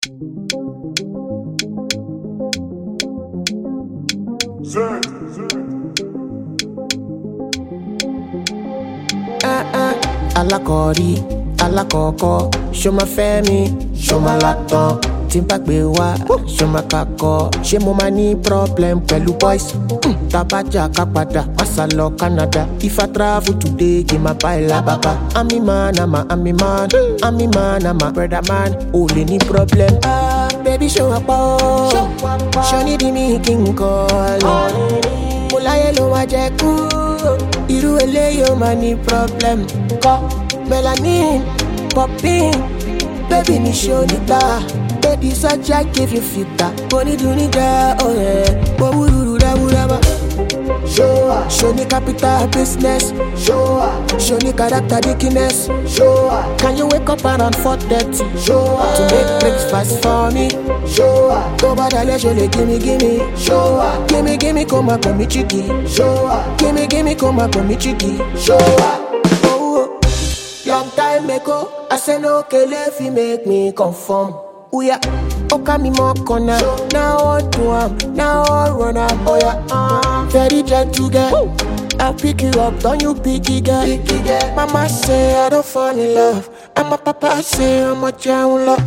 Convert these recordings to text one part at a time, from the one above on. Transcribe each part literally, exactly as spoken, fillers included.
Ah ah, alakori, alakoko, show my family, show my laptop. Timpa gbe wa, show my kako. Ṣé mo ma ní problem pẹ̀lú boys? Mm, tabaja kapada, pasa lọ Canada. If I travel today, kí ma buy la baba. I'm a man, I'm a, I'm a man, I'm a man, I'm a brother man. O lè ní problem. Ah, baby show up oh, show ní di mi kí n call. Mo láyé ló wá jẹ kú, irú eléyìí ó ma ní problem. Kọ́ melanin, popping, baby ní show níta. Baby, such I give you filter. Boni dunida, oh yeah. Bowuru da wuraba. Show her. Show me capital business. Show her. Show me character dickiness. Show her. Can you wake up around four thirty? Show her. To make breakfast for me. Show her. Go bada le jole gimme gimme. Show her. Gimme gimme koma komi chiki. Show her. Gimme gimme koma komi chiki. Show her. Oh, long time ago, I said no kele if you make me conform. Oh yeah, oka mi mo corner. Now I do am, now I run am. Oh yeah, uh, very gentle girl. I'll pick you up, don't you picky girl. Picky girl. Mama say I don't fall in love, and my papa say I'm a child love.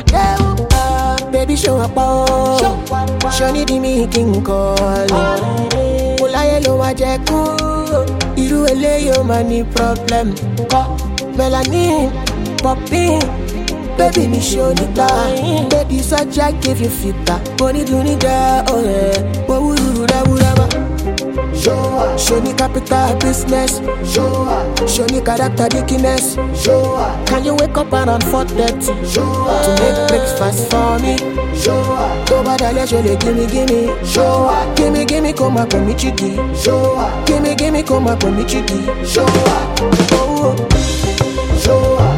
Uh, baby show up oh, show need me king call. Mulaye lo wa je ku, iru eléyìí ó ma ní problem. Ko melanin, popping. Baby, me show the time. Baby, such I give you filter. Boni dunida, oh yeah. Bowuru da wuraba. Show her. Show me capital business. Show her. Show me character dickiness. Show her. Can you wake up around four thirty? Show her. To make breakfast for me. Show her. Go bada le jole gimme gimme. Show her. Gimme gimme koma komi chiki. Show her. Gimme gimme koma komi chiki. Show her. Oh, show her.